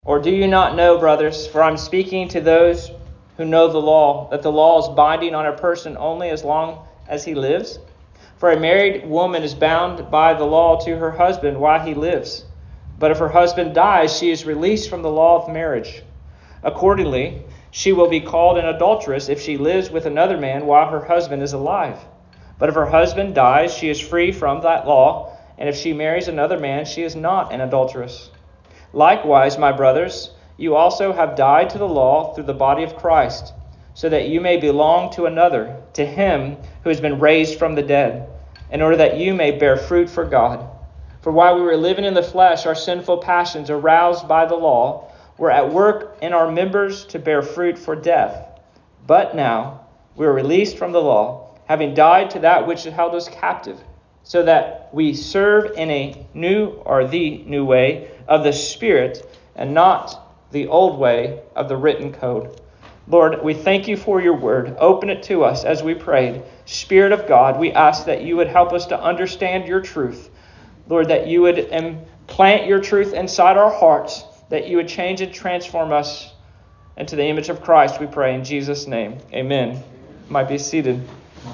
Or do you not know, brothers, for I'm speaking to those who know the law, that the law is binding on a person only as long as he lives? For a married woman is bound by the law to her husband while he lives. But if her husband dies, she is released from the law of marriage. Accordingly, she will be called an adulteress if she lives with another man while her husband is alive. But if her husband dies, she is free from that law, and if she marries another man, she is not an adulteress. Likewise, my brothers, you also have died to the law through the body of Christ, so that you may belong to another, to him who has been raised from the dead, in order that you may bear fruit for God. For while we were living in the flesh, our sinful passions, aroused by the law, were at work in our members to bear fruit for death. But now we are released from the law, having died to that which held us captive, so that we serve in the new way of the Spirit, and not the old way of the written code. Lord, we thank you for your word. Open it to us as we prayed. Spirit of God, we ask that you would help us to understand your truth. Lord, that you would implant your truth inside our hearts, that you would change and transform us into the image of Christ, we pray in Jesus' name. Amen. You might be seated.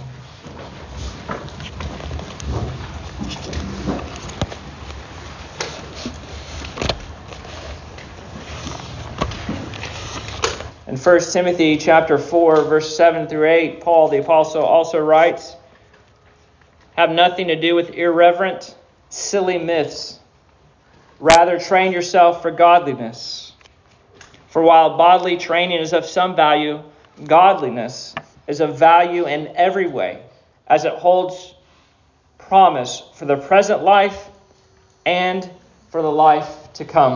In 1 Timothy chapter 4, verse 7 through 8, Paul the apostle also writes, "Have nothing to do with irreverent, silly myths. Rather, train yourself for godliness. For while bodily training is of some value, godliness is of value in every way, as it holds promise for the present life and for the life to come."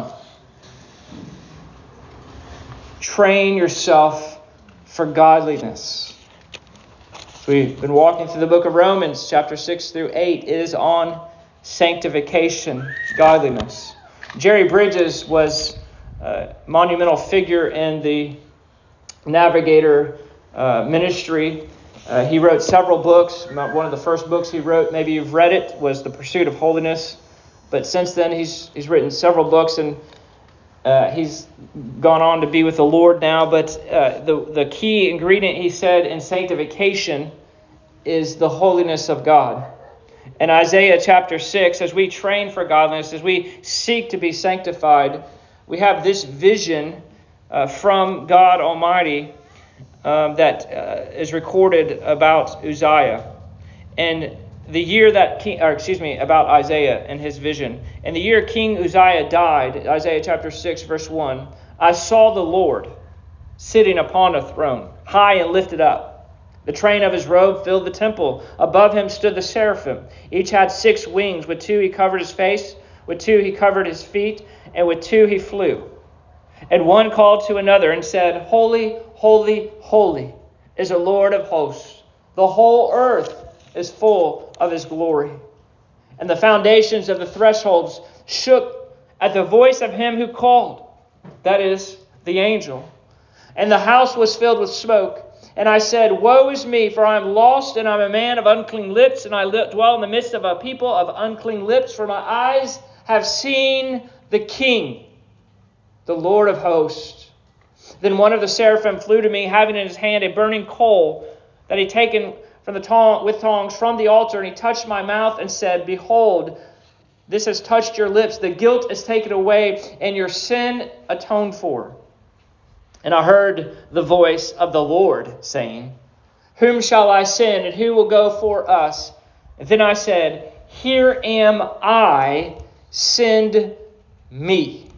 Train yourself for godliness. We've been walking through the book of Romans, chapter 6 through 8. It is on sanctification, godliness. Jerry Bridges was a monumental figure in the Navigator ministry. He wrote several books. One of the first books he wrote, maybe you've read it, was The Pursuit of Holiness. But since then, he's written several books, and he's gone on to be with the Lord now. But the key ingredient, he said, in sanctification is the holiness of God. In Isaiah chapter 6, as we train for godliness, as we seek to be sanctified, we have this vision from God Almighty that is recorded about Uzziah. And the year that about Isaiah and his vision. And the year King Uzziah died, Isaiah chapter 6, verse 1, I saw the Lord sitting upon a throne, high and lifted up. The train of his robe filled the temple. Above him stood the seraphim. Each had 6 wings. With 2 he covered his face, with 2 he covered his feet, and with 2 he flew. And one called to another and said, Holy, holy, holy is the Lord of hosts. The whole earth is full of his glory. And the foundations of the thresholds shook at the voice of him who called, that is, the angel. And the house was filled with smoke. And I said, Woe is me, for I am lost, and I am a man of unclean lips, and I dwell in the midst of a people of unclean lips, for my eyes have seen the King, the Lord of hosts. Then one of the seraphim flew to me, having in his hand a burning coal that he had taken from with tongs from the altar, and he touched my mouth and said, Behold, this has touched your lips. The guilt is taken away, and your sin atoned for. And I heard the voice of the Lord saying, Whom shall I send, and who will go for us? And then I said, Here am I, send me.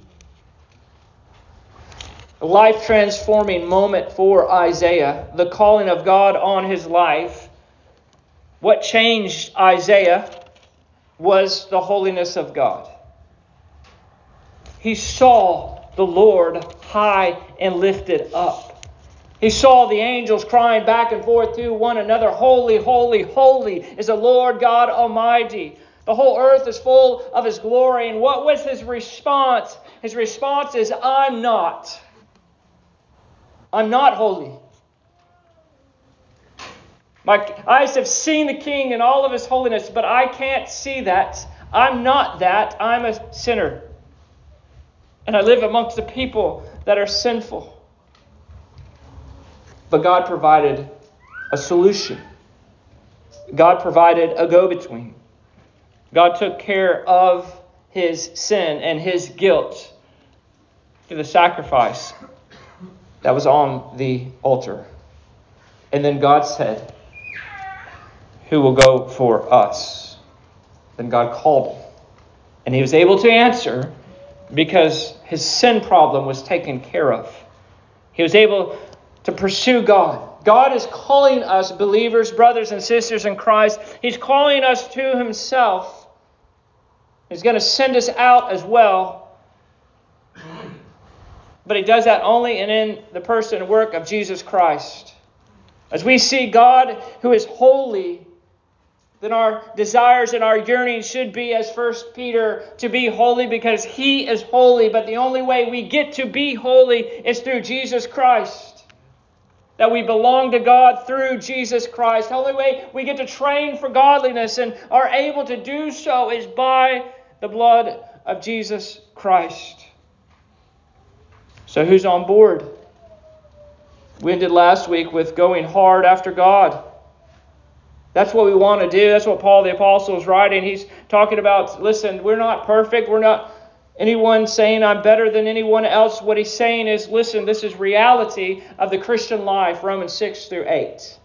A life-transforming moment for Isaiah, the calling of God on his life. What changed Isaiah was the holiness of God. He saw the Lord high and lifted up. He saw the angels crying back and forth to one another, Holy, holy, holy is the Lord God Almighty. The whole earth is full of his glory. And what was his response? His response is, I'm not holy. My eyes have seen the King in all of his holiness, but I can't see that. I'm not that. I'm a sinner. and I live amongst the people that are sinful. But God provided a solution. God provided a go-between. God took care of his sin and his guilt through the sacrifice that was on the altar. And then God said, who will go for us? Then God called him. And he was able to answer because his sin problem was taken care of. He was able to pursue God. God is calling us, believers, brothers and sisters in Christ. He's calling us to himself. He's going to send us out as well. But he does that only and in the person and work of Jesus Christ. As we see God who is holy, then our desires and our yearnings should be, as 1 Peter, to be holy because he is holy. But the only way we get to be holy is through Jesus Christ. That we belong to God through Jesus Christ. The only way we get to train for godliness and are able to do so is by the blood of Jesus Christ. So who's on board? We ended last week with going hard after God. That's what we want to do. That's what Paul the Apostle is writing. He's talking about, listen, we're not perfect. We're not anyone saying I'm better than anyone else. What he's saying is, listen, this is reality of the Christian life, Romans 6 through 8.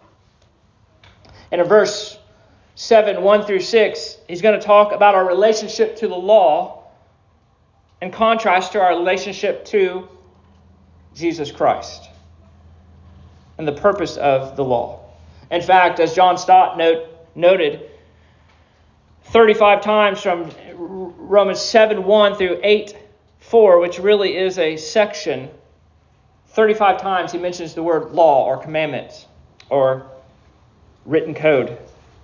And in verse 7, 1 through 6, he's going to talk about our relationship to the law in contrast to our relationship to Jesus Christ and the purpose of the law. In fact, as John Stott noted, 35 times from Romans 7:1 through 8:4, which really is a section, 35 times he mentions the word law or commandment or written code.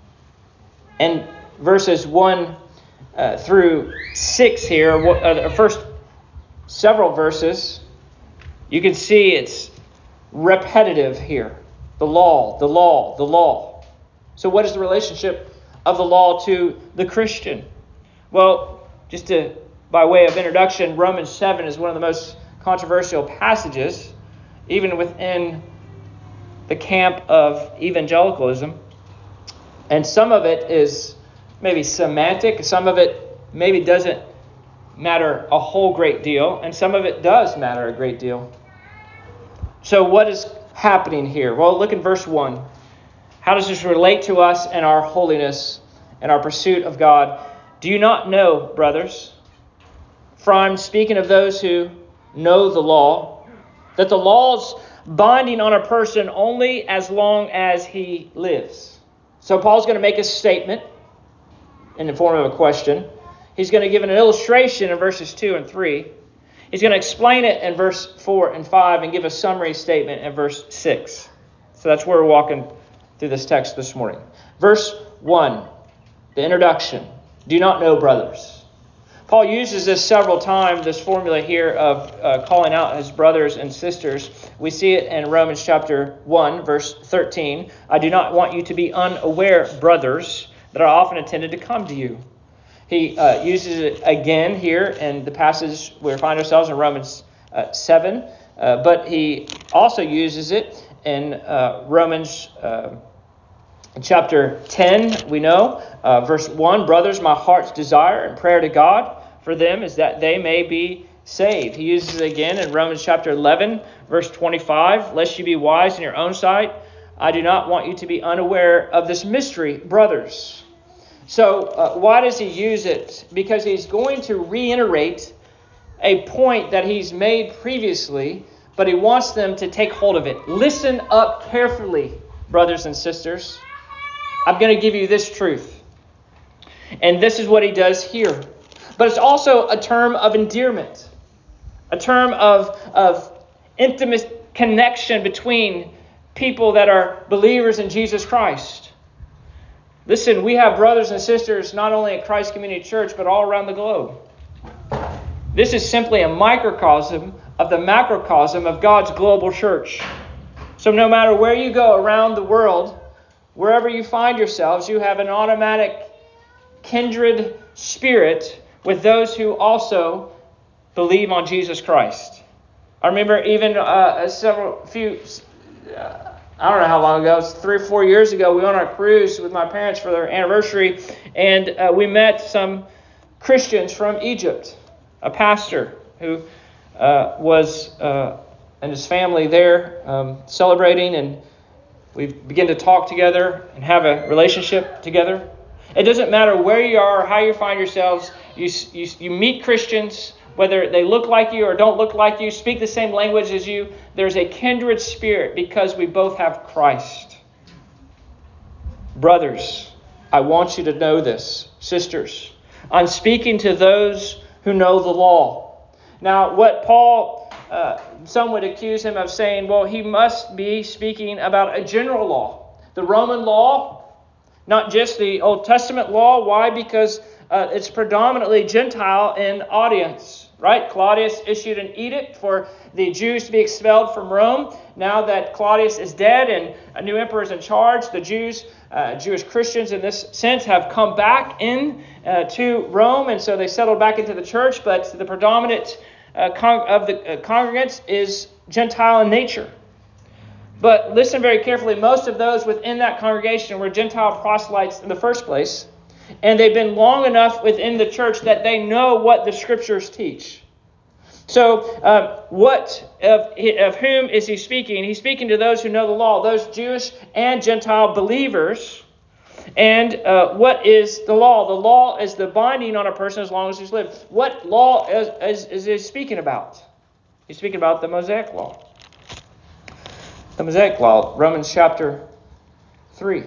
And verses 1 through 6 here, the first several verses, you can see it's repetitive here. The law, the law, the law. So what is the relationship of the law to the Christian? Well, by way of introduction, Romans 7 is one of the most controversial passages, even within the camp of evangelicalism. And some of it is maybe semantic. Some of it maybe doesn't matter a whole great deal. And some of it does matter a great deal. So what is happening here? Well, look in verse 1. How does this relate to us and our holiness and our pursuit of God? Do you not know, brothers, for I'm speaking of those who know the law, that the law is binding on a person only as long as he lives? So Paul's going to make a statement in the form of a question. He's going to give an illustration in verses 2 and 3. He's going to explain it in verse 4 and 5 and give a summary statement in verse 6. So that's where we're walking through this text this morning. Verse 1, the introduction. Do you not know, brothers? Paul uses this several times, this formula here of calling out his brothers and sisters. We see it in Romans chapter 1, verse 13. I do not want you to be unaware, brothers, that I often intended to come to you. He uses it again here in the passage where we find ourselves in Romans 7. But he also uses it in Romans chapter 10, we know. Verse 1, brothers, my heart's desire and prayer to God for them is that they may be saved. He uses it again in Romans chapter 11, verse 25. Lest you be wise in your own sight, I do not want you to be unaware of this mystery, brothers. So why does he use it? Because he's going to reiterate a point that he's made previously, but he wants them to take hold of it. Listen up carefully, brothers and sisters. I'm going to give you this truth. And this is what he does here. But it's also a term of endearment, a term of intimate connection between people that are believers in Jesus Christ. Listen, we have brothers and sisters not only at Christ Community Church, but all around the globe. This is simply a microcosm of the macrocosm of God's global church. So no matter where you go around the world, wherever you find yourselves, you have an automatic kindred spirit with those who also believe on Jesus Christ. I remember even I don't know how long ago, it was 3 or 4 years ago, we went on a cruise with my parents for their anniversary, and we met some Christians from Egypt, a pastor who was and his family there celebrating, and we began to talk together and have a relationship together. It doesn't matter where you are or how you find yourselves, you meet Christians, whether they look like you or don't look like you, speak the same language as you, there's a kindred spirit because we both have Christ. Brothers, I want you to know this. Sisters, I'm speaking to those who know the law. Now, what Paul, some would accuse him of saying, well, he must be speaking about a general law. The Roman law, not just the Old Testament law. Why? Because it's predominantly Gentile in audience. Right? Claudius issued an edict for the Jews to be expelled from Rome. Now that Claudius is dead and a new emperor is in charge, the Jewish Christians in this sense have come back in to Rome, and so they settled back into the church, but the predominant of the congregants is Gentile in nature. But listen very carefully, most of those within that congregation were Gentile proselytes in the first place. And they've been long enough within the church that they know what the Scriptures teach. So what of whom is he speaking? He's speaking to those who know the law, those Jewish and Gentile believers. And what is the law? The law is the binding on a person as long as he's lived. What law is he speaking about? He's speaking about the Mosaic law. The Mosaic law, Romans chapter 3.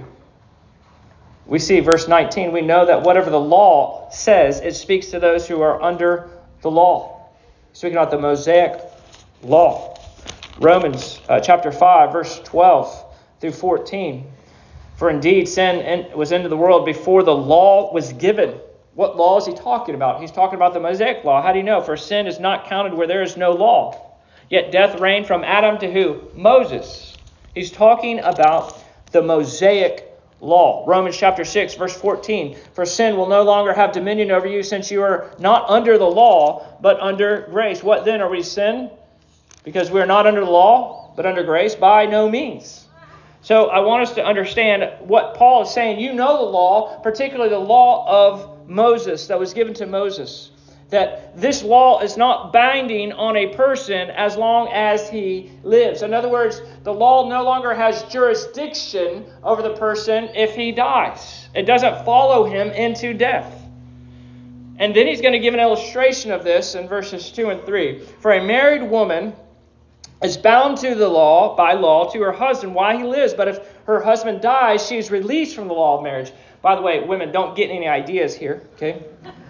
We see verse 19, we know that whatever the law says, it speaks to those who are under the law. Speaking about the Mosaic law. Romans chapter 5, verse 12 through 14. For indeed sin was into the world before the law was given. What law is he talking about? He's talking about the Mosaic law. How do you know? For sin is not counted where there is no law. Yet death reigned from Adam to who? Moses. He's talking about the Mosaic law. Romans chapter 6, verse 14. For sin will no longer have dominion over you, since you are not under the law, but under grace. What then? Are we sin because we are not under the law, but under grace? By no means. So I want us to understand what Paul is saying. You know the law, particularly the law of Moses that was given to Moses. That this law is not binding on a person as long as he lives. In other words, the law no longer has jurisdiction over the person if he dies. It doesn't follow him into death. And then he's going to give an illustration of this in verses 2 and 3. For a married woman is bound to the law, by law, to her husband while he lives. But if her husband dies, she is released from the law of marriage. By the way, women, don't get any ideas here, okay?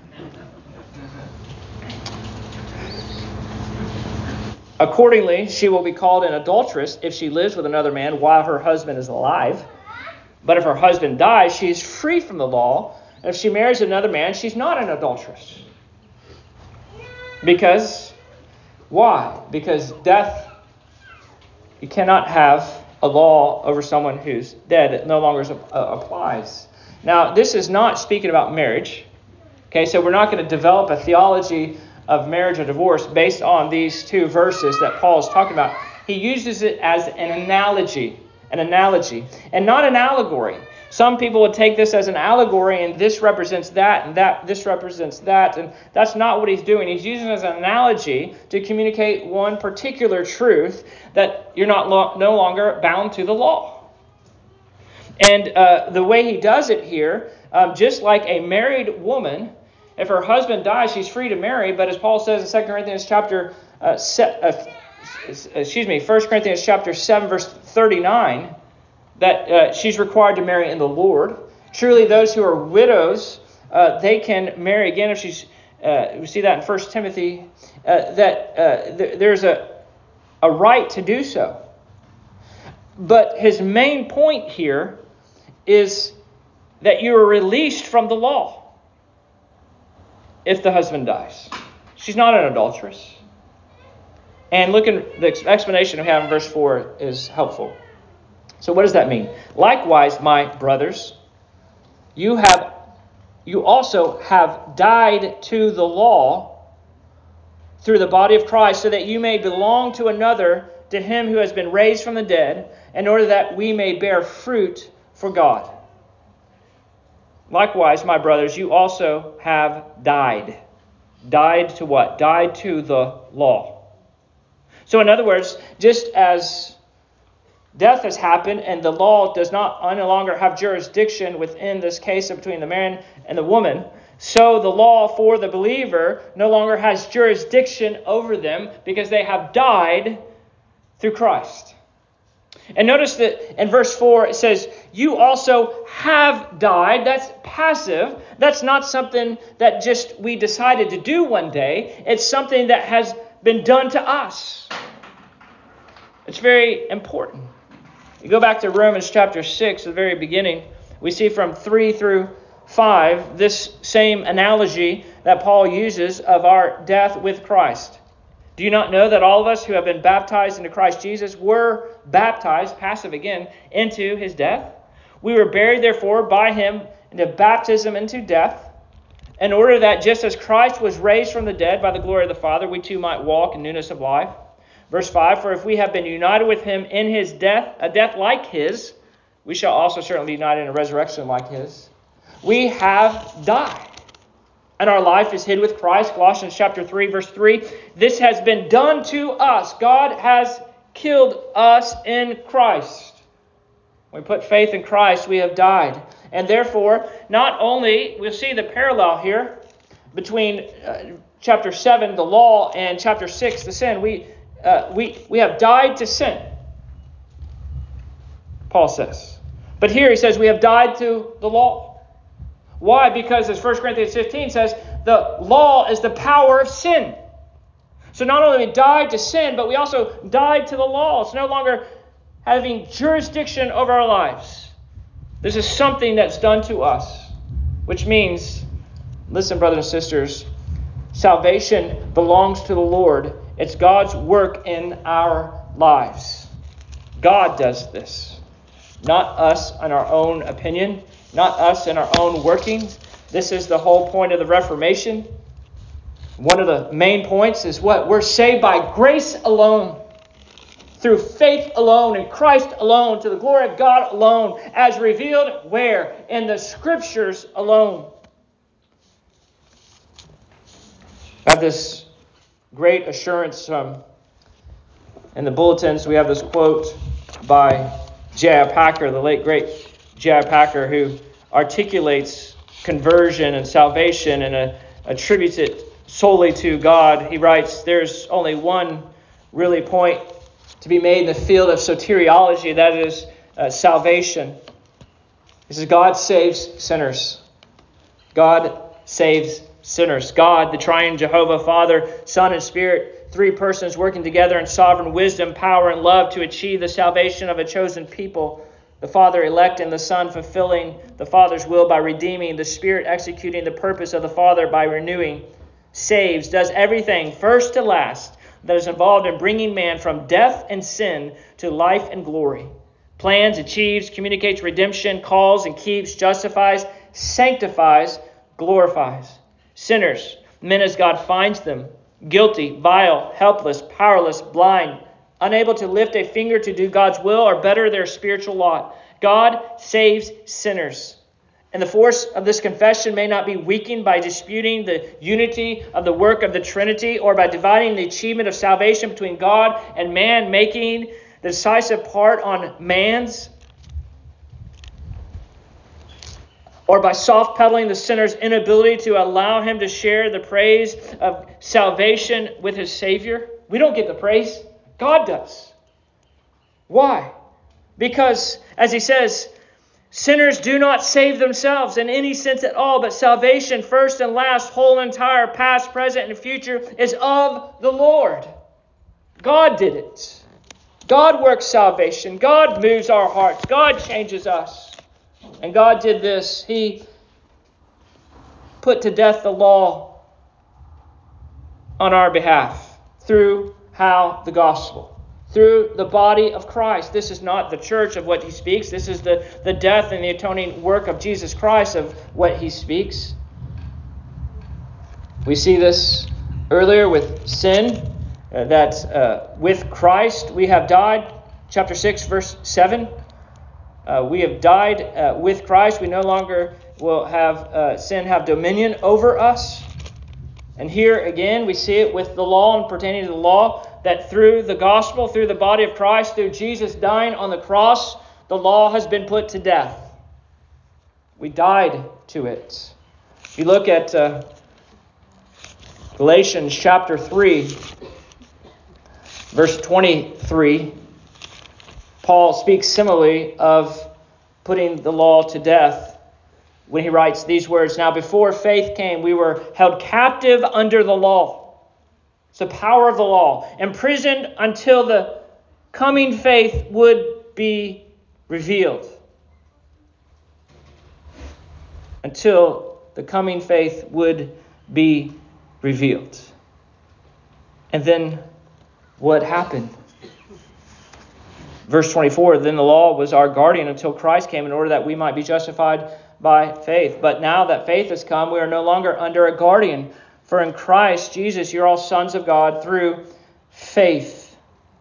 Accordingly, she will be called an adulteress if she lives with another man while her husband is alive. But if her husband dies, she is free from the law. And if she marries another man, she's not an adulteress. Because, why? Because death, you cannot have a law over someone who's dead. It no longer applies. Now, this is not speaking about marriage. Okay, so we're not going to develop a theology of marriage or divorce based on these two verses that Paul is talking about. He uses it as an analogy, and not an allegory. Some people would take this as an allegory, and this represents that, and this represents that, and that's not what he's doing. He's using it as an analogy to communicate one particular truth, that you're no longer bound to the law. And the way he does it here, just like a married woman, if her husband dies, she's free to marry. But as Paul says in 1 Corinthians chapter 7, verse 39, that she's required to marry in the Lord. Truly, those who are widows, they can marry again. If she's, we see that in 1 Timothy, there's a right to do so. But his main point here is that you are released from the law if the husband dies. She's not an adulteress. And look at the explanation we have in verse 4 is helpful. So what does that mean? Likewise, my brothers, you also have died to the law through the body of Christ, so that you may belong to another, to him who has been raised from the dead, in order that we may bear fruit for God. Likewise, my brothers, you also have died. Died to what? Died to the law. So in other words, just as death has happened and the law does no longer have jurisdiction within this case between the man and the woman, so the law for the believer no longer has jurisdiction over them because they have died through Christ. And notice that in verse 4 it says, you also have died. That's passive. That's not something that just we decided to do one day. It's something that has been done to us. It's very important. You go back to Romans chapter 6, the very beginning, we see from 3 through 5 this same analogy that Paul uses of our death with Christ. Do you not know that all of us who have been baptized into Christ Jesus were baptized, passive again, into his death? We were buried, therefore, by him into baptism into death, in order that just as Christ was raised from the dead by the glory of the Father, we too might walk in newness of life. Verse 5, for if we have been united with him in his death, a death like his, we shall also certainly be united in a resurrection like his. We have died, and our life is hid with Christ. Colossians chapter 3, verse 3. This has been done to us. God has killed us in Christ. When we put faith in Christ, we have died. And therefore, not only, we'll see the parallel here between chapter 7, the law, and chapter 6, the sin. We have died to sin, Paul says. But here he says we have died to the law. Why? Because as 1 Corinthians 15 says, the law is the power of sin. So not only we died to sin, but we also died to the law. It's no longer having jurisdiction over our lives. This is something that's done to us, which means, listen, brothers and sisters, salvation belongs to the Lord. It's God's work in our lives. God does this, not us in our own opinion, not us in our own workings. This is the whole point of the Reformation. One of the main points is what? We're saved by grace alone, through faith alone, in Christ alone, to the glory of God alone, as revealed where? In the Scriptures alone. I have this great assurance in the bulletins. We have this quote by J.I. Packer, the late great J.I. Packer, who articulates conversion and salvation and attributes it solely to God. He writes, there's only one really point to be made in the field of soteriology, that is salvation. He says, God saves sinners. God saves sinners. God, the triune Jehovah, Father, Son, and Spirit, three persons working together in sovereign wisdom, power, and love to achieve the salvation of a chosen people. The Father electing, the Son fulfilling the Father's will by redeeming, the Spirit executing the purpose of the Father by renewing, saves, does everything first to last that is involved in bringing man from death and sin to life and glory. Plans, achieves, communicates redemption, calls and keeps, justifies, sanctifies, glorifies. Sinners, men as God finds them, guilty, vile, helpless, powerless, blind, unable to lift a finger to do God's will or better their spiritual lot. God saves sinners. And the force of this confession may not be weakened by disputing the unity of the work of the Trinity or by dividing the achievement of salvation between God and man, making the decisive part on man's, or by soft-pedaling the sinner's inability to allow him to share the praise of salvation with his Savior. We don't get the praise. God does. Why? Because, as he says, sinners do not save themselves in any sense at all, but salvation, first and last, whole and entire, past, present, and future, is of the Lord. God did it. God works salvation. God moves our hearts. God changes us. And God did this. He put to death the law on our behalf through how? The gospel. Through the body of Christ. This is not the church of what he speaks. This is the death and the atoning work of Jesus Christ of what he speaks. We see this earlier with sin, that with Christ we have died. Chapter 6, verse 7. We have died with Christ. We no longer will have sin have dominion over us. And here again, we see it with the law and pertaining to the law, that through the gospel, through the body of Christ, through Jesus dying on the cross, the law has been put to death. We died to it. If you look at Galatians chapter 3, verse 23, Paul speaks similarly of putting the law to death when he writes these words, "Now before faith came, we were held captive under the law." It's the power of the law. "Imprisoned until the coming faith would be revealed." Until the coming faith would be revealed. And then what happened? Verse 24, "Then the law was our guardian until Christ came in order that we might be justified by faith. But now that faith has come, we are no longer under a guardian. For in Christ Jesus, you're all sons of God through faith."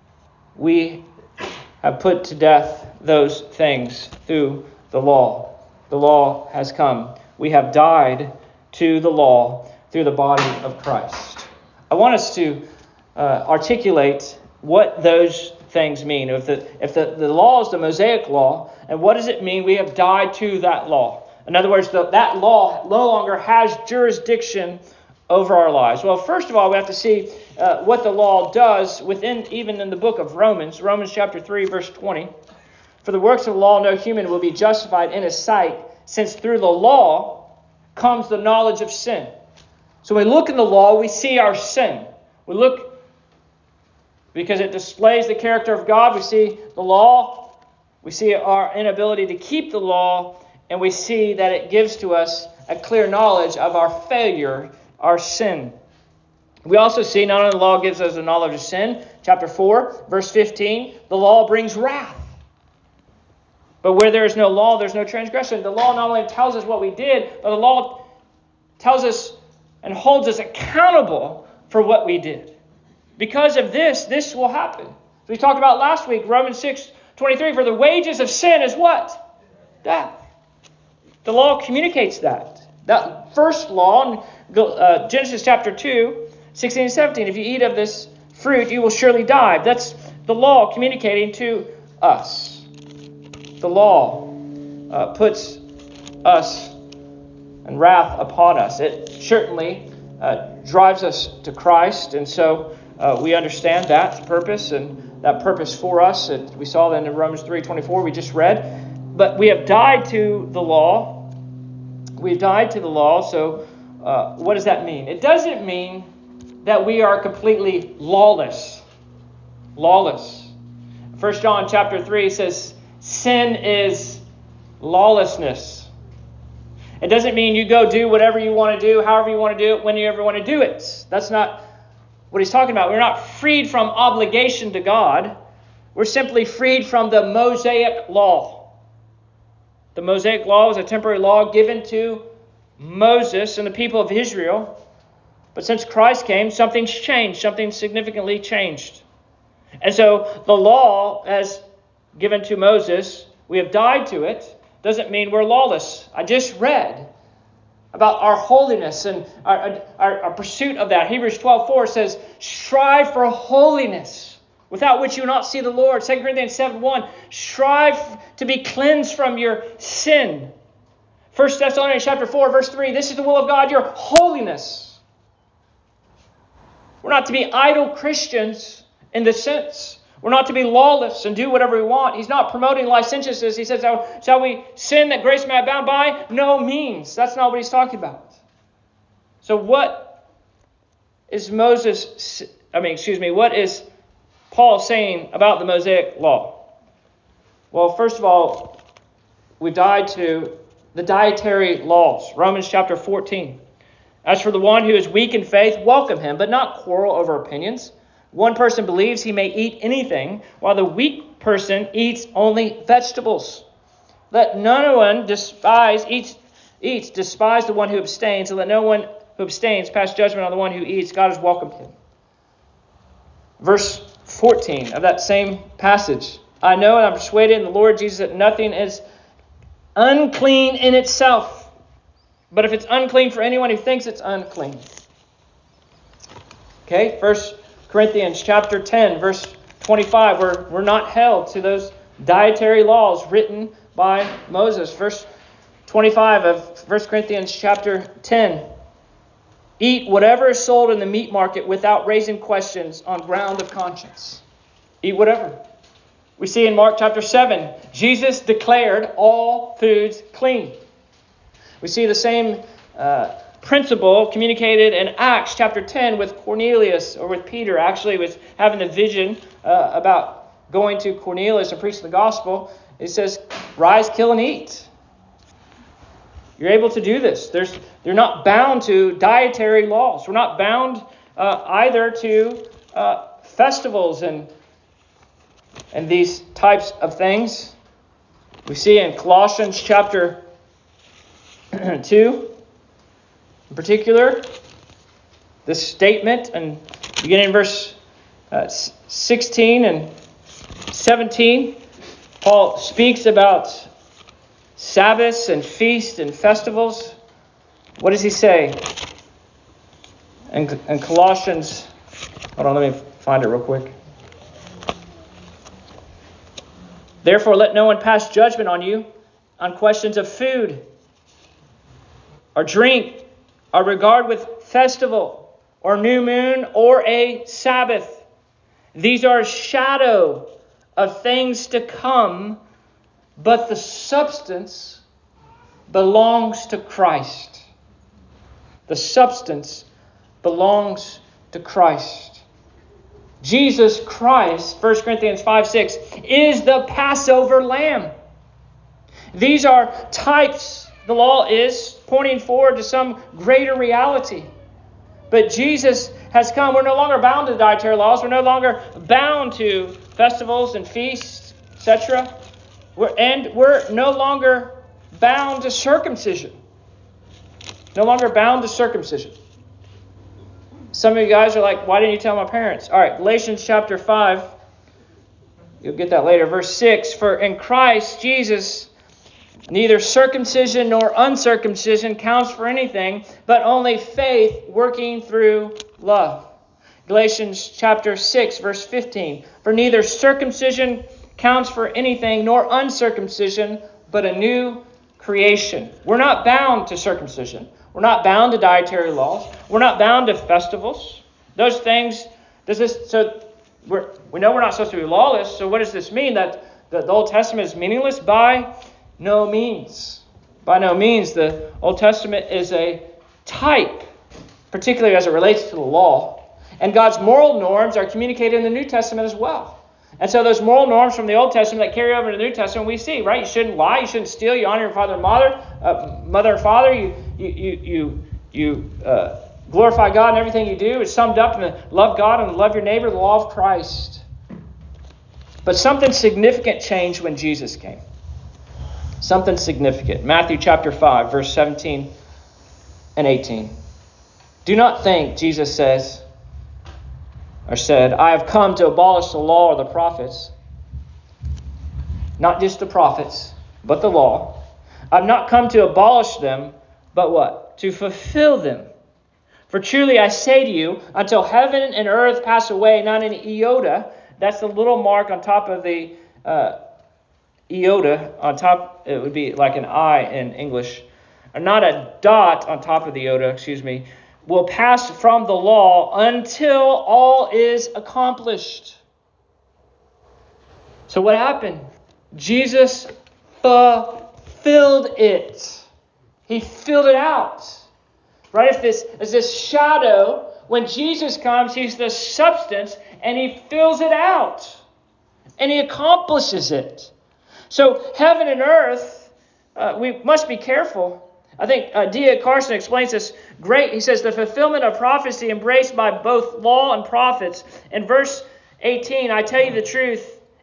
We have put to death those things through the law. The law has come. We have died to the law through the body of Christ. I want us to articulate what those things mean. If the law is the Mosaic law, and what does it mean we have died to that law? In other words, that law no longer has jurisdiction over our lives. Well, first of all, we have to see what the law does even in the book of Romans. Romans chapter 3, verse 20. "For the works of the law no human will be justified in his sight, since through the law comes the knowledge of sin." So when we look in the law, we see our sin. We look because it displays the character of God. We see the law. We see our inability to keep the law. And we see that it gives to us a clear knowledge of our failure, our sin. We also see not only the law gives us a knowledge of sin. Chapter 4, verse 15, the law brings wrath. But where there is no law, there's no transgression. The law not only tells us what we did, but the law tells us and holds us accountable for what we did. Because of this will happen. We talked about last week, Romans 6:23, "For the wages of sin is what? Death." The law communicates that. That first law in Genesis chapter 2, 16 and 17, "If you eat of this fruit, you will surely die." That's the law communicating to us. The law puts us and wrath upon us. It certainly drives us to Christ, and so we understand that purpose and that purpose for us. And we saw that in Romans 3:24 we just read. But we have died to the law. We've died to the law. So what does that mean? It doesn't mean that we are completely lawless. Lawless. 1 John chapter 3 says, "Sin is lawlessness." It doesn't mean you go do whatever you want to do, however you want to do it, when you ever want to do it. That's not what he's talking about. We're not freed from obligation to God. We're simply freed from the Mosaic law. The Mosaic law was a temporary law given to Moses and the people of Israel. But since Christ came, something's changed. Something significantly changed. And so the law, as given to Moses, we have died to it, doesn't mean we're lawless. I just read about our holiness and our pursuit of that. Hebrews 12:4 says, "Strive for holiness, without which you will not see the Lord." 2 Corinthians 7:1, "Strive to be cleansed from your sin." 1 Thessalonians chapter 4, verse 3, "This is the will of God, your holiness." We're not to be idle Christians in the sense. We're not to be lawless and do whatever we want. He's not promoting licentiousness. He says, "Shall we sin that grace may abound?" By no means. That's not what he's talking about. So what is what is Paul saying about the Mosaic law? Well, first of all, we died to the dietary laws. Romans chapter 14. "As for the one who is weak in faith, welcome him, but not quarrel over opinions. One person believes he may eat anything, while the weak person eats only vegetables. Let no one despise the one who abstains, so that no one who abstains pass judgment on the one who eats, God has welcomed him. Verse 14 of that same passage. I know and I'm persuaded in the Lord Jesus that nothing is unclean in itself. But if it's unclean for anyone who thinks it's unclean. Okay, 1 Corinthians chapter 10, verse 25. We're not held to those dietary laws written by Moses. Verse 25 of 1 Corinthians chapter 10. Eat whatever is sold in the meat market without raising questions on ground of conscience. Eat whatever. We see in Mark chapter 7, Jesus declared all foods clean. We see the same principle communicated in Acts chapter 10 with Cornelius, or with Peter. Actually, was having the vision about going to Cornelius and preaching the gospel. It says, rise, kill, and eat. You're able to do this. You're not bound to dietary laws. We're not bound either to festivals and these types of things. We see in Colossians chapter 2, in particular, this statement, and beginning in verse 16 and 17, Paul speaks about Sabbaths and feasts and festivals. What does he say? In Colossians, hold on, let me find it real quick. Therefore, let no one pass judgment on you on questions of food or drink or regard with festival or new moon or a Sabbath. These are a shadow of things to come, but the substance belongs to Christ. The substance belongs to Christ. Jesus Christ, 1 Corinthians 5:6, is the Passover lamb. These are types, the law is pointing forward to some greater reality. But Jesus has come. We're no longer bound to the dietary laws. We're no longer bound to festivals and feasts, etc. We're no longer bound to circumcision. No longer bound to circumcision. Some of you guys are like, why didn't you tell my parents? All right, Galatians chapter 5. You'll get that later. Verse 6. For in Christ Jesus, neither circumcision nor uncircumcision counts for anything, but only faith working through love. Galatians chapter 6, verse 15. For neither circumcision counts for anything, nor uncircumcision, but a new creation. We're not bound to circumcision. We're not bound to dietary laws. We're not bound to festivals. Those things, we know we're not supposed to be lawless, so what does this mean? That the Old Testament is meaningless? By no means. By no means. The Old Testament is a type, particularly as it relates to the law. And God's moral norms are communicated in the New Testament as well. And so those moral norms from the Old Testament that carry over to the New Testament, we see, right? You shouldn't lie. You shouldn't steal. You honor your father and mother and father. You glorify God in everything you do. It's summed up in the love God and love your neighbor, the law of Christ. But something significant changed when Jesus came. Something significant. Matthew chapter 5, verse 17 and 18. Do not think, Jesus said, I have come to abolish the law or the prophets. Not just the prophets, but the law. I've not come to abolish them, but what? To fulfill them. For truly I say to you, until heaven and earth pass away, not an iota, that's the little mark on top of the iota, on top, it would be like an I in English, or not a dot on top of the iota, will pass from the law until all is accomplished. So what happened? Jesus fulfilled it. He filled it out. Right? If this is this shadow, when Jesus comes, he's the substance, and he fills it out. And he accomplishes it. So heaven and earth, we must be careful. I think D.A. Carson explains this great. He says, the fulfillment of prophecy embraced by both law and prophets. In verse 18, I tell you the truth,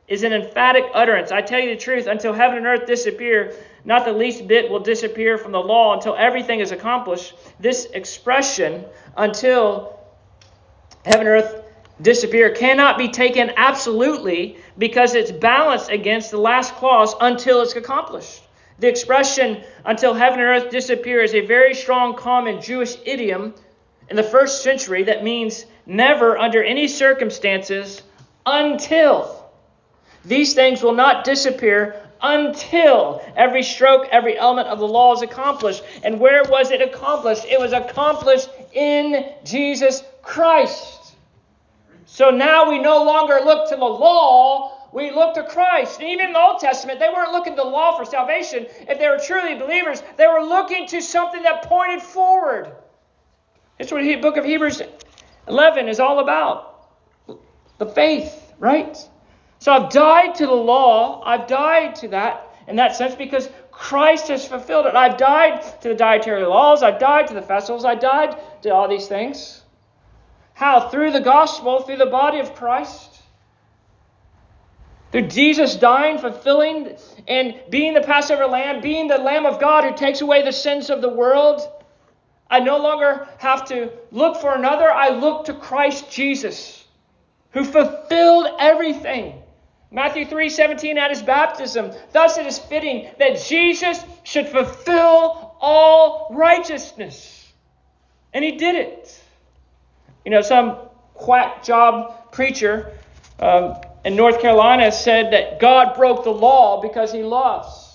is an emphatic utterance. I tell you the truth, until heaven and earth disappear, not the least bit will disappear from the law until everything is accomplished. This expression, until heaven and earth disappear, cannot be taken absolutely because it's balanced against the last clause, until it's accomplished. The expression, until heaven and earth disappear, is a very strong common Jewish idiom in the first century that means never, under any circumstances, until. These things will not disappear until every stroke, every element of the law is accomplished. And where was it accomplished? It was accomplished in Jesus Christ. So now we no longer look to the law, we look to Christ. And even in the Old Testament, they weren't looking to the law for salvation. If they were truly believers, they were looking to something that pointed forward. That's what the book of Hebrews 11 is all about. The faith, right? So I've died to the law. I've died to that in that sense because Christ has fulfilled it. I've died to the dietary laws. I've died to the festivals. I died to all these things. How? Through the gospel, through the body of Christ. Through Jesus dying, fulfilling, and being the Passover lamb, being the Lamb of God who takes away the sins of the world. I no longer have to look for another. I look to Christ Jesus, who fulfilled everything. Matthew 3:17 at his baptism. Thus it is fitting that Jesus should fulfill all righteousness. And he did it. You know, some quack job preacher in North Carolina said that God broke the law because he loves.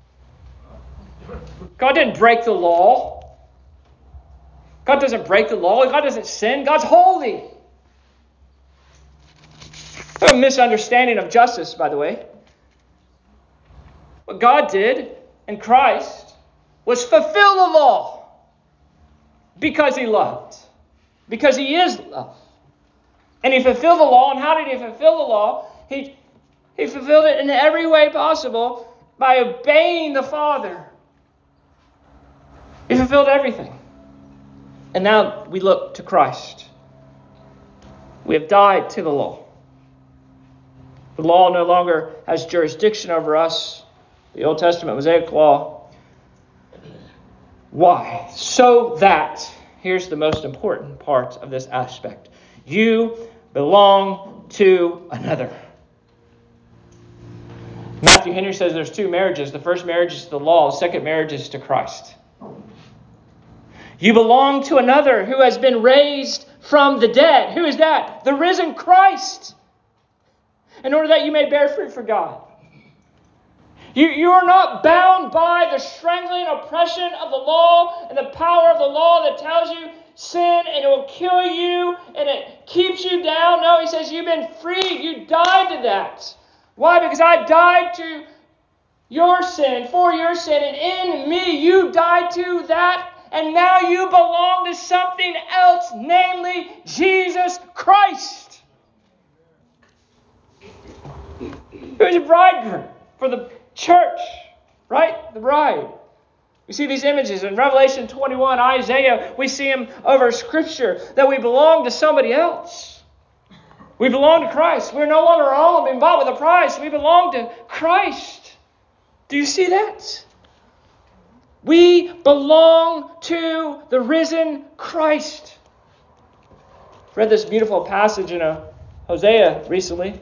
God didn't break the law. God doesn't break the law. God doesn't sin. God's holy. A misunderstanding of justice, by the way. What God did in Christ was fulfill the law because he loved. Because he is love. And he fulfilled the law. And how did he fulfill the law? He fulfilled it in every way possible by obeying the Father. He fulfilled everything. And now we look to Christ. We have died to the law. The law no longer has jurisdiction over us. The Old Testament Mosaic law. Why? So that, here's the most important part of this aspect. You belong to another. Matthew Henry says there's two marriages. The first marriage is to the law. The second marriage is to Christ. You belong to another who has been raised from the dead. Who is that? The risen Christ. In order that you may bear fruit for God. You are not bound by the strangling oppression of the law and the power of the law that tells you sin and it will kill you and it keeps you down. No, he says you've been freed. You died to that. Why? Because I died to your sin, for your sin, and in me you died to that. And now you belong to something else, namely Jesus Christ. Who's a bridegroom for the church, right? The bride. We see these images in Revelation 21, Isaiah. We see them over Scripture that we belong to somebody else. We belong to Christ. We're no longer our own, being bought with a price. We belong to Christ. Do you see that? We belong to the risen Christ. I read this beautiful passage in Hosea recently.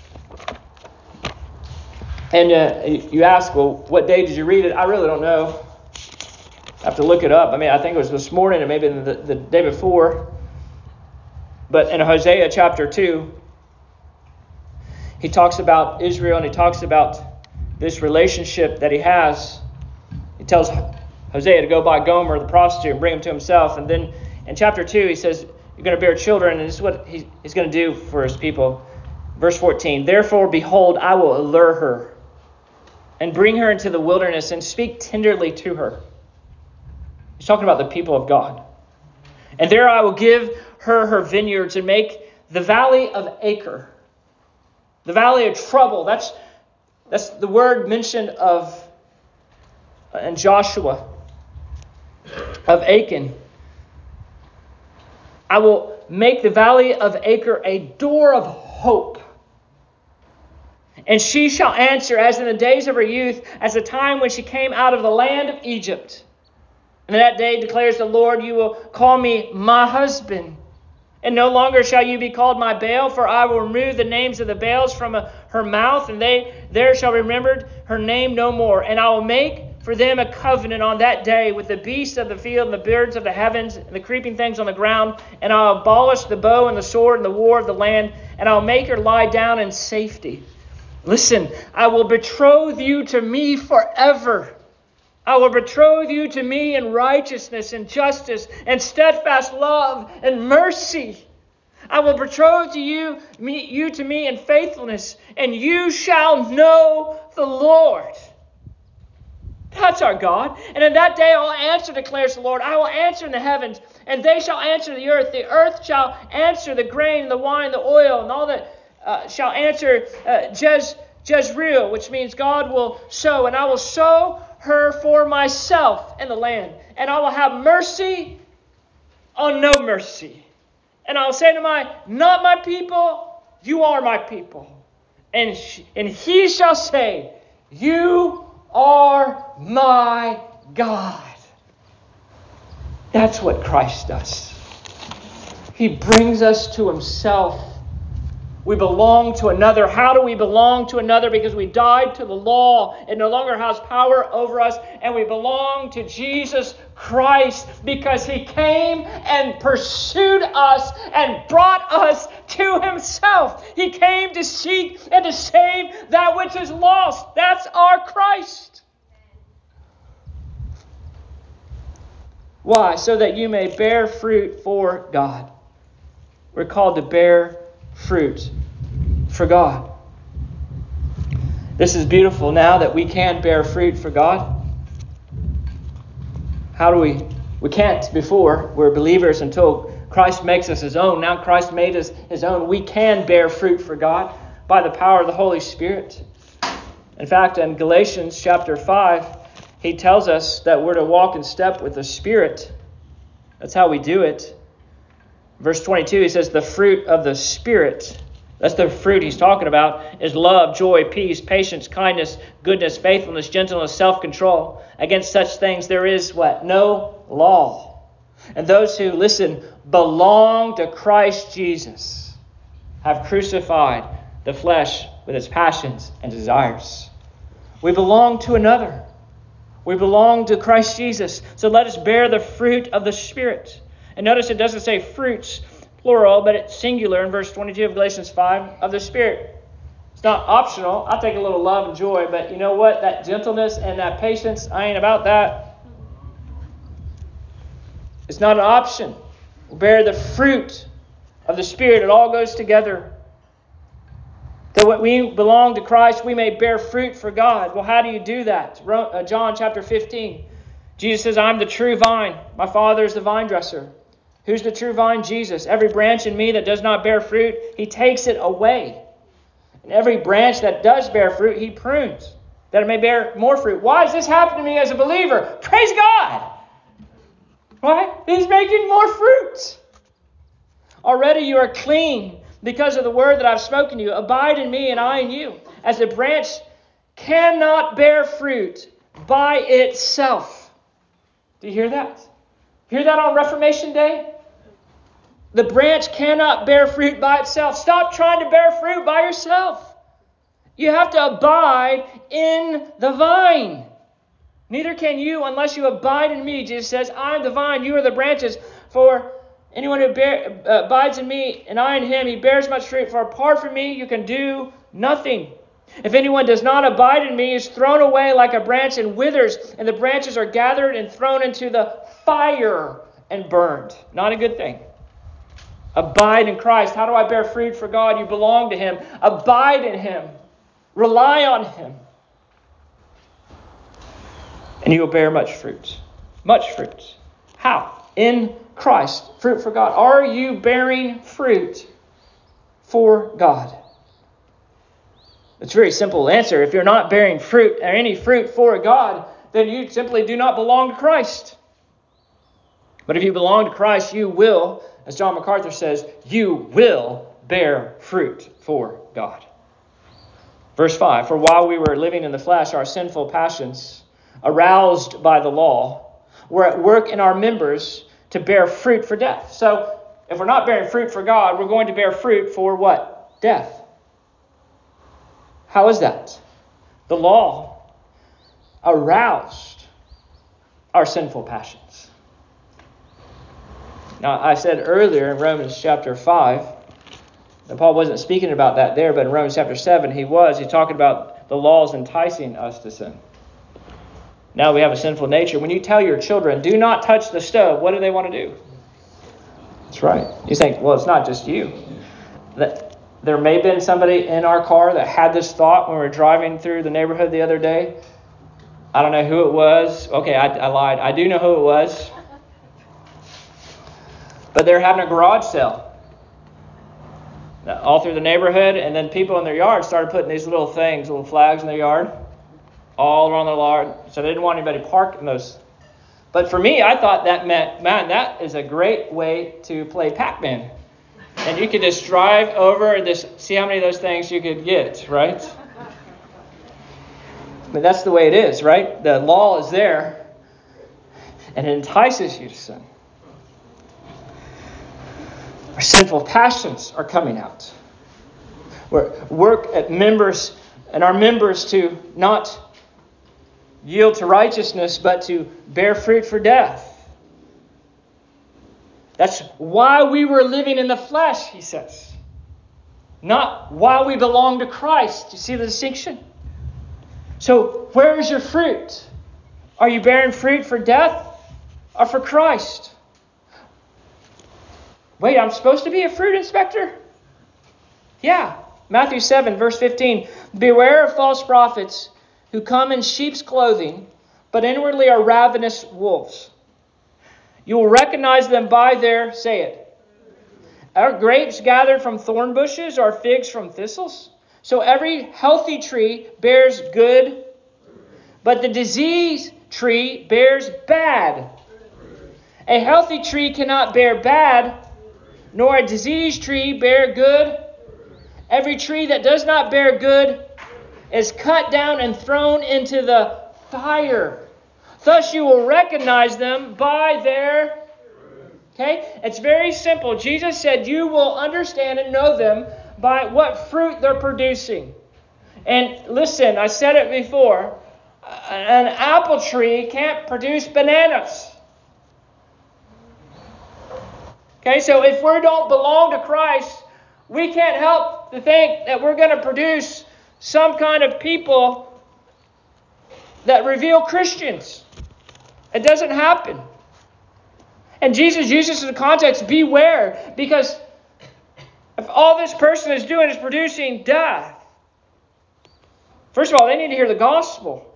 And you ask, well, what day did you read it? I really don't know. I have to look it up. I mean, I think it was this morning and maybe the day before. But in Hosea chapter 2, he talks about Israel and he talks about this relationship that he has. He tells Hosea to go buy Gomer, the prostitute, and bring him to himself. And then in chapter 2, he says, you're going to bear children, and this is what he's going to do for his people. Verse 14, therefore, behold, I will allure her and bring her into the wilderness and speak tenderly to her. He's talking about the people of God. And there I will give her vineyards and make the valley of Acre, the valley of trouble. That's the word mentioned of in Joshua of Achan. I will make the valley of Acre a door of hope And she shall answer as in the days of her youth, as the time when she came out of the land of Egypt. And in that day declares the Lord, you will call me my husband. And no longer shall you be called my Baal, for I will remove the names of the Baals from her mouth, and they there shall remember her name no more. And I will make for them a covenant on that day with the beasts of the field and the birds of the heavens and the creeping things on the ground. And I will abolish the bow and the sword and the war of the land, and I will make her lie down in safety. Listen, I will betroth you to me forever. I will betroth you to me in righteousness and justice and steadfast love and mercy. I will betroth you to me in faithfulness, and you shall know the Lord. That's our God. And in that day I will answer, declares the Lord. I will answer in the heavens, and they shall answer the earth. The earth shall answer the grain, the wine, the oil, and all that shall answer Jezreel, which means God will sow. And I will sow her for myself in the land. And I will have mercy on no mercy. And I will say to not my people, you are my people. And he shall say, you are my God. That's what Christ does. He brings us to himself. We belong to another. How do we belong to another? Because we died to the law. It no longer has power over us. And we belong to Jesus Christ because he came and pursued us and brought us to himself. He came to seek and to save that which is lost. That's our Christ. Why? So that you may bear fruit for God. We're called to bear fruit for God. This is beautiful now that we can bear fruit for God. How do we? We can't before. We're believers until Christ makes us his own. Now Christ made us his own. We can bear fruit for God by the power of the Holy Spirit. In fact, in Galatians chapter 5, he tells us that we're to walk in step with the Spirit. That's how we do it. Verse 22, he says, the fruit of the Spirit. That's the fruit he's talking about, is love, joy, peace, patience, kindness, goodness, faithfulness, gentleness, self-control. Against such things there is what? No law. And those who, listen, belong to Christ Jesus have crucified the flesh with its passions and desires. We belong to another. We belong to Christ Jesus. So let us bear the fruit of the Spirit. And notice it doesn't say fruits, plural, but it's singular in verse 22 of Galatians 5 of the Spirit. It's not optional. I'll take a little love and joy, but you know what? That gentleness and that patience, I ain't about that. It's not an option. We bear the fruit of the Spirit. It all goes together. That when we belong to Christ, we may bear fruit for God. Well, how do you do that? John chapter 15. Jesus says, I'm the true vine. My Father is the vine dresser. Who's the true vine? Jesus. Every branch in me that does not bear fruit, he takes it away. And every branch that does bear fruit, he prunes, that it may bear more fruit. Why does this happen to me as a believer? Praise God! Right? He's making more fruit. Already you are clean because of the word that I've spoken to you. Abide in me and I in you. As a branch cannot bear fruit by itself. Do you hear that? Hear that on Reformation Day? The branch cannot bear fruit by itself. Stop trying to bear fruit by yourself. You have to abide in the vine. Neither can you unless you abide in me. Jesus says, I am the vine, you are the branches. For anyone who abides in me and I in him, he bears much fruit. For apart from me, you can do nothing. If anyone does not abide in me, he is thrown away like a branch and withers, and the branches are gathered and thrown into the fire and burned. Not a good thing. Abide in Christ. How do I bear fruit for God? You belong to him. Abide in him. Rely on him. And you will bear much fruit. Much fruit. How? In Christ. Fruit for God. Are you bearing fruit for God? It's a very simple answer. If you're not bearing fruit or any fruit for God, then you simply do not belong to Christ. But if you belong to Christ, you will, as John MacArthur says, you will bear fruit for God. Verse 5, for while we were living in the flesh, our sinful passions, aroused by the law, were at work in our members to bear fruit for death. So if we're not bearing fruit for God, we're going to bear fruit for what? Death. How is that? The law aroused our sinful passions. Now, I said earlier in Romans chapter 5, and Paul wasn't speaking about that there, but in Romans chapter 7, he's talking about the laws enticing us to sin. Now we have a sinful nature. When you tell your children, do not touch the stove, what do they want to do? That's right. You think, well, it's not just you. There may have been somebody in our car that had this thought when we were driving through the neighborhood the other day. I don't know who it was. Okay, I lied. I do know who it was. But they're having a garage sale all through the neighborhood, and then people in their yard started putting these little things, little flags in their yard, all around their yard. So they didn't want anybody parking those. But for me, I thought that meant, man, that is a great way to play Pac-Man. And you could just drive over and just see how many of those things you could get, right? But that's the way it is, right? The law is there, and it entices you to sin. Our sinful passions are coming out. We work at members and our members to not yield to righteousness, but to bear fruit for death. That's why we were living in the flesh, he says. Not while we belong to Christ. You see the distinction? So where is your fruit? Are you bearing fruit for death or for Christ? Wait, I'm supposed to be a fruit inspector? Yeah. Matthew 7, verse 15. Beware of false prophets who come in sheep's clothing, but inwardly are ravenous wolves. You will recognize them by their, say it, are grapes gathered from thorn bushes or figs from thistles? So every healthy tree bears good, but the diseased tree bears bad. A healthy tree cannot bear bad, nor a diseased tree bear good. Every tree that does not bear good is cut down and thrown into the fire. Thus you will recognize them by their... Okay? It's very simple. Jesus said you will understand and know them by what fruit they're producing. And listen, I said it before. An apple tree can't produce bananas. Okay, so if we don't belong to Christ, we can't help to think that we're going to produce some kind of people that reveal Christians. It doesn't happen. And Jesus uses the context, beware, because if all this person is doing is producing death, first of all, they need to hear the gospel.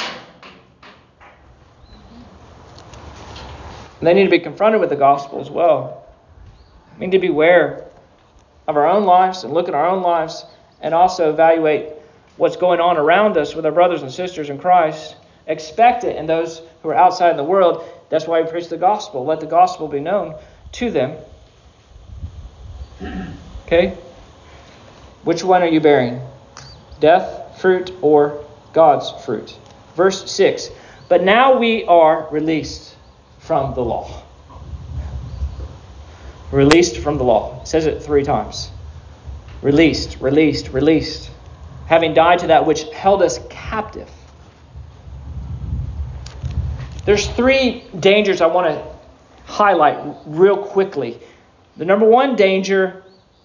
And they need to be confronted with the gospel as well. We need to beware of our own lives and look at our own lives and also evaluate what's going on around us with our brothers and sisters in Christ. Expect it in those who are outside in the world. That's why we preach the gospel. Let the gospel be known to them. Okay? Which one are you bearing? Death, fruit, or God's fruit? Verse 6. But now we are released from the law. Released from the law. It says it 3 times. Released, released, released. Having died to that which held us captive. There's 3 dangers I want to highlight real quickly. The number 1 danger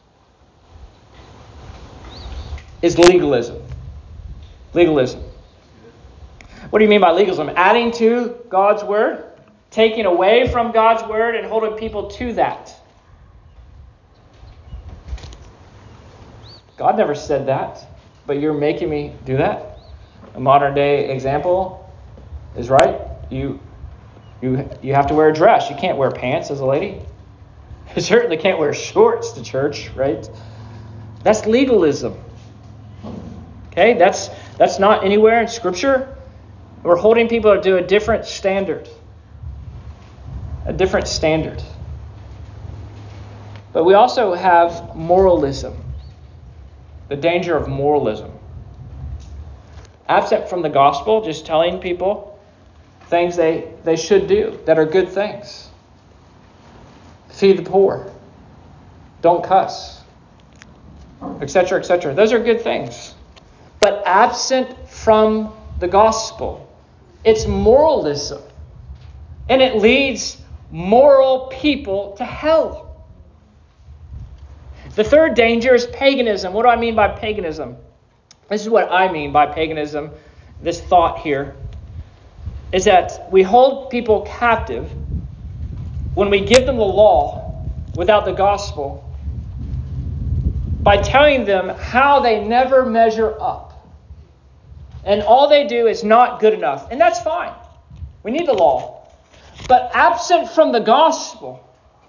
is legalism. Legalism. What do you mean by legalism? Adding to God's word, taking away from God's word, and holding people to that. God never said that, but you're making me do that. A modern day example is right. You have to wear a dress. You can't wear pants as a lady. You certainly can't wear shorts to church, right? That's legalism. Okay, that's not anywhere in Scripture. We're holding people to a different standard. A different standard. But we also have moralism. The danger of moralism. Absent from the gospel, just telling people things they should do that are good things. Feed the poor. Don't cuss. Etc., etc. Those are good things. But absent from the gospel, it's moralism. And it leads moral people to hell. The third danger is paganism. What do I mean by paganism? This is what I mean by paganism. This thought here is that we hold people captive when we give them the law without the gospel by telling them how they never measure up. And all they do is not good enough. And that's fine. We need the law. But absent from the gospel,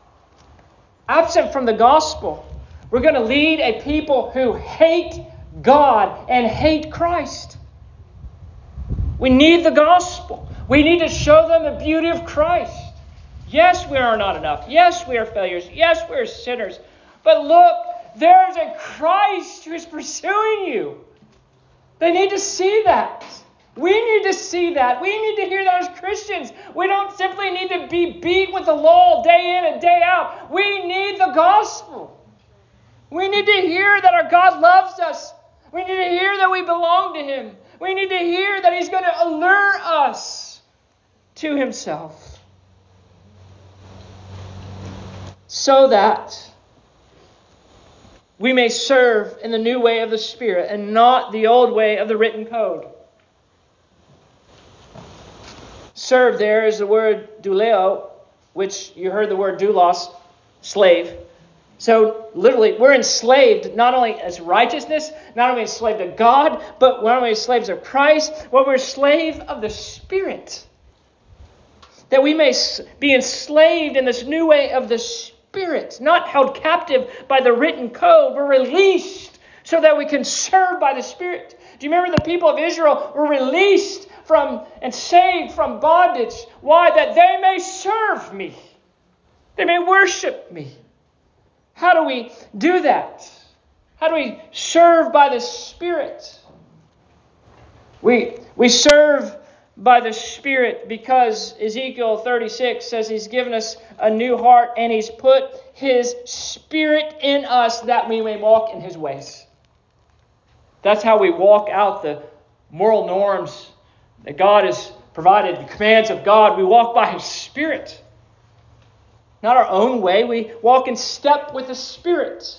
we're going to lead a people who hate God and hate Christ. We need the gospel. We need to show them the beauty of Christ. Yes, we are not enough. Yes, we are failures. Yes, we are sinners. But look, there's a Christ who is pursuing you. They need to see that. We need to see that. We need to hear that as Christians. We don't simply need to be beat with the law day in and day out. We need the gospel. We need to hear that our God loves us. We need to hear that we belong to Him. We need to hear that He's going to allure us to Himself. So that we may serve in the new way of the Spirit and not the old way of the written code. Serve there is the word douleo, which you heard the word doulos, slave. So literally, we're enslaved not only as righteousness, not only enslaved to God, but we're not only slaves of Christ, but we're slave of the Spirit. That we may be enslaved in this new way of the Spirit, not held captive by the written code. We're released so that we can serve by the Spirit. Do you remember the people of Israel were released from and saved from bondage? Why? That they may serve me. They may worship me. How do we do that? How do we serve by the Spirit? We serve by the Spirit because Ezekiel 36 says He's given us a new heart and He's put His Spirit in us that we may walk in His ways. That's how we walk out the moral norms that God has provided, the commands of God. We walk by His Spirit. Not our own way. We walk in step with the Spirit.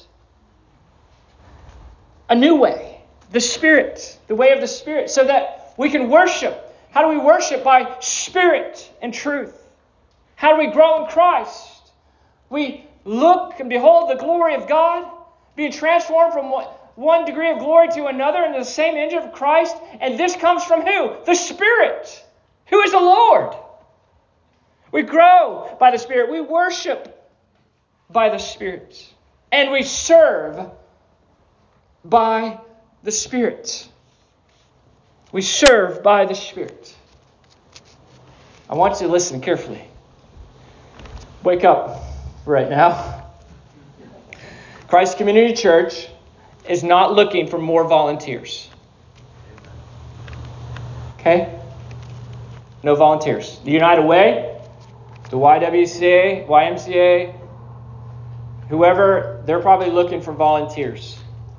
A new way. The Spirit. The way of the Spirit. So that we can worship. How do we worship? By Spirit and truth. How do we grow in Christ? We look and behold the glory of God, being transformed from one degree of glory to another into the same image of Christ. And this comes from who? The Spirit. Who is the Lord? We grow by the Spirit. We worship by the Spirit. And we serve by the Spirit. We serve by the Spirit. I want you to listen carefully. Wake up right now. Christ Community Church is not looking for more volunteers. Okay? No volunteers. The United Way, the YMCA, whoever, they're probably looking for volunteers.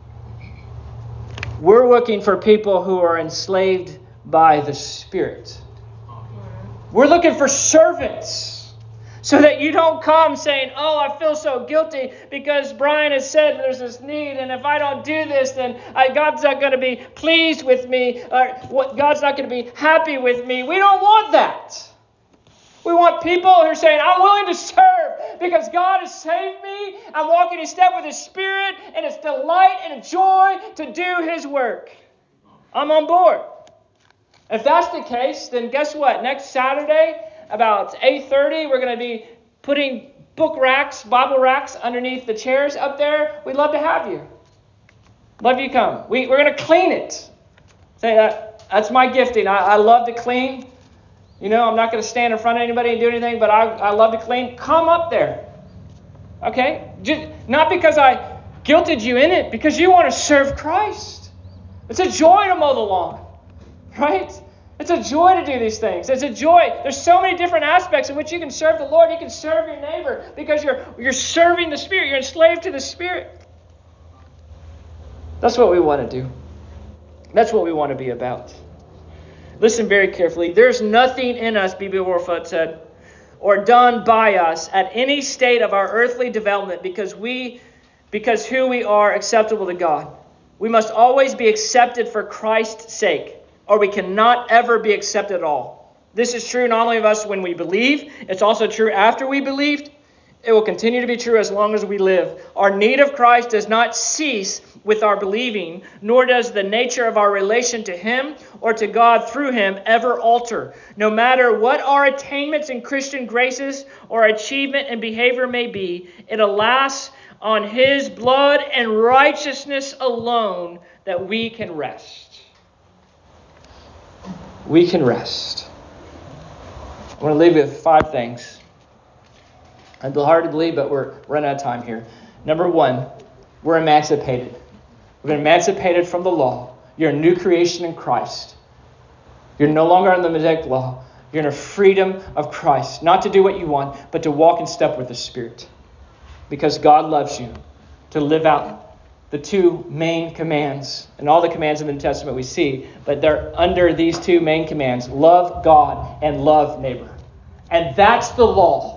We're looking for people who are enslaved by the Spirit. We're looking for servants. So that you don't come saying, oh, I feel so guilty because Brian has said there's this need, and if I don't do this, then God's not going to be pleased with me, or God's not going to be happy with me. We don't want that. We want people who are saying, I'm willing to serve because God has saved me. I'm walking in step with His Spirit, and it's delight and a joy to do His work. I'm on board. If that's the case, then guess what? Next Saturday, about 8:30, we're going to be putting book racks, Bible racks underneath the chairs up there. We'd love to have you. Love you come. We're going to clean it. Say that's my gifting. I love to clean. You know, I'm not going to stand in front of anybody and do anything, but I love to clean. Come up there. Okay? Not because I guilted you in it, because you want to serve Christ. It's a joy to mow the lawn. right? It's a joy to do these things. It's a joy. There's so many different aspects in which you can serve the Lord. You can serve your neighbor because you're serving the Spirit. You're enslaved to the Spirit. That's what we want to do. That's what we want to be about. Listen very carefully. There's nothing in us, B.B. Warfield said, or done by us at any state of our earthly development because who we are acceptable to God. We must always be accepted for Christ's sake, or we cannot ever be accepted at all. This is true not only of us when we believe, it's also true after we believed. It will continue to be true as long as we live. Our need of Christ does not cease with our believing, nor does the nature of our relation to Him or to God through Him ever alter. No matter what our attainments in Christian graces or achievement and behavior may be, it lasts on His blood and righteousness alone that we can rest. We can rest. I want to leave you with 5 things. It's hard to believe, but we're running out of time here. Number 1, we're emancipated. We've been emancipated from the law. You're a new creation in Christ. You're no longer under the Mosaic law. You're in a freedom of Christ. Not to do what you want, but to walk in step with the Spirit. Because God loves you. To live out the 2 main commands. And all the commands in the New Testament we see. But they're under these 2 main commands. Love God and love neighbor. And that's the law.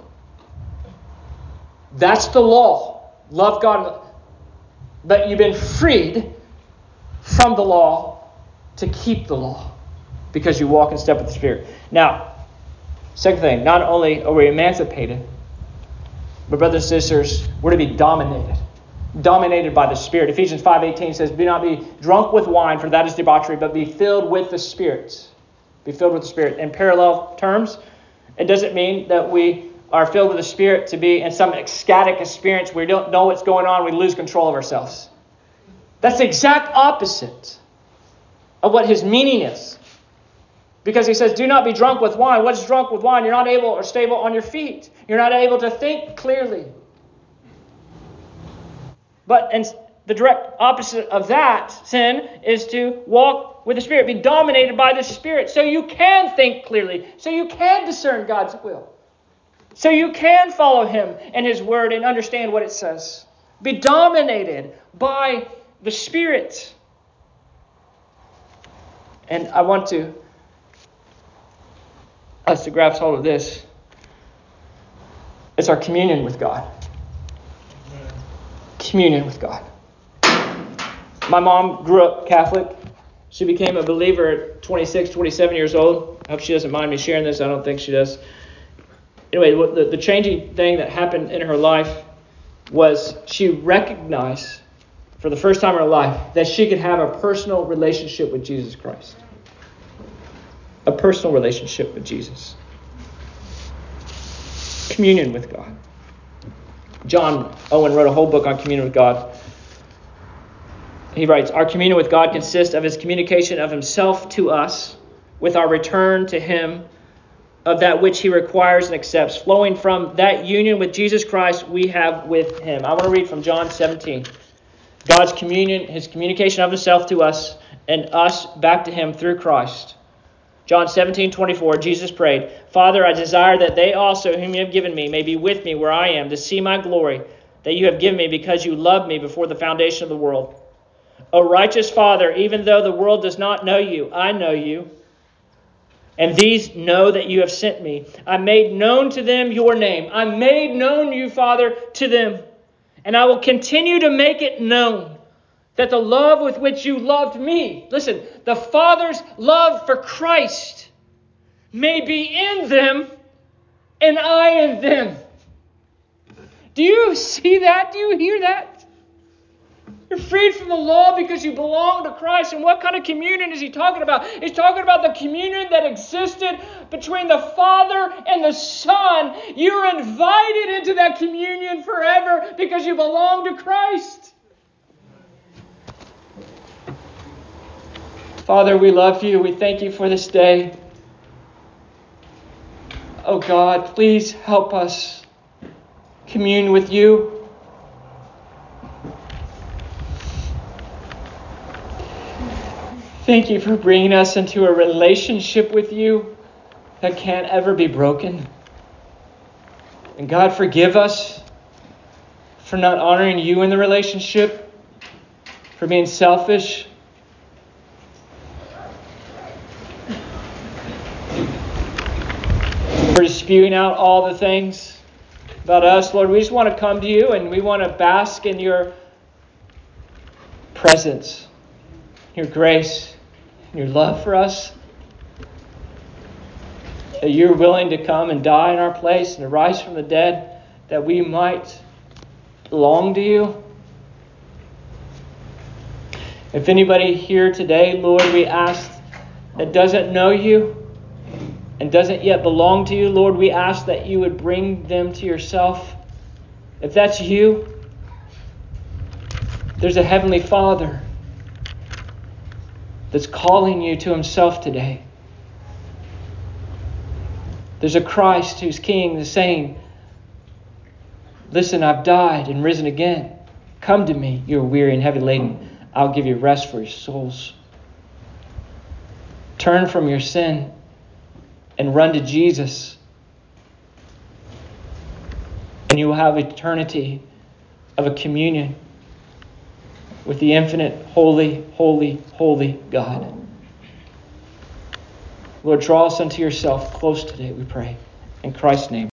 That's the law. Love God. But you've been freed from the law to keep the law because you walk in step with the Spirit. Now, second thing, not only are we emancipated, but brothers and sisters, we're to be dominated. Dominated by the Spirit. Ephesians 5:18 says, do not be drunk with wine, for that is debauchery, but be filled with the Spirit. Be filled with the Spirit. In parallel terms, it doesn't mean that we are filled with the Spirit to be in some ecstatic experience where we don't know what's going on, we lose control of ourselves. That's the exact opposite of what his meaning is. Because he says, do not be drunk with wine. What's drunk with wine? You're not able or stable on your feet. You're not able to think clearly. But the direct opposite of that sin is to walk with the Spirit, be dominated by the Spirit, so you can think clearly, so you can discern God's will. So you can follow Him and His Word and understand what it says. Be dominated by the Spirit. And I want us to grasp hold of this. It's our communion with God. Communion with God. My mom grew up Catholic. She became a believer at 26, 27 years old. I hope she doesn't mind me sharing this. I don't think she does. Anyway, the changing thing that happened in her life was she recognized for the first time in her life that she could have a personal relationship with Jesus Christ. A personal relationship with Jesus. Communion with God. John Owen wrote a whole book on communion with God. He writes, our communion with God consists of His communication of Himself to us with our return to Him of that which He requires and accepts. Flowing from that union with Jesus Christ we have with Him. I want to read from John 17. God's communion, His communication of Himself to us and us back to Him through Christ. John 17:24, Jesus prayed, Father, I desire that they also whom You have given Me may be with Me where I am to see My glory that You have given Me because You loved Me before the foundation of the world. O righteous Father, even though the world does not know You, I know You. And these know that You have sent Me. I made known to them Your name. I made known You, Father, to them. And I will continue to make it known that the love with which You loved Me, listen, the Father's love for Christ may be in them and I in them. Do you see that? Do you hear that? You're freed from the law because you belong to Christ. And what kind of communion is he talking about? He's talking about the communion that existed between the Father and the Son. You're invited into that communion forever because you belong to Christ. Father, we love You. We thank You for this day. Oh God, please help us commune with You. Thank you for bringing us into a relationship with you that can't ever be broken. And God, forgive us for not honoring you in the relationship, for being selfish, for spewing out all the things about us. Lord, we just want to come to you and we want to bask in your presence, your grace, your love for us. That you're willing to come and die in our place and to rise from the dead, that we might belong to you. If anybody here today, Lord, we ask, that doesn't know you and doesn't yet belong to you, Lord, we ask that you would bring them to yourself. If that's you, there's a Heavenly Father that's calling you to himself today. There's a Christ who's King, that's saying, listen, I've died and risen again. Come to me, you are weary and heavy laden. I'll give you rest for your souls. Turn from your sin and run to Jesus. And you will have eternity of a communion with the infinite, holy, holy, holy God. Lord, draw us unto yourself close today, we pray. In Christ's name.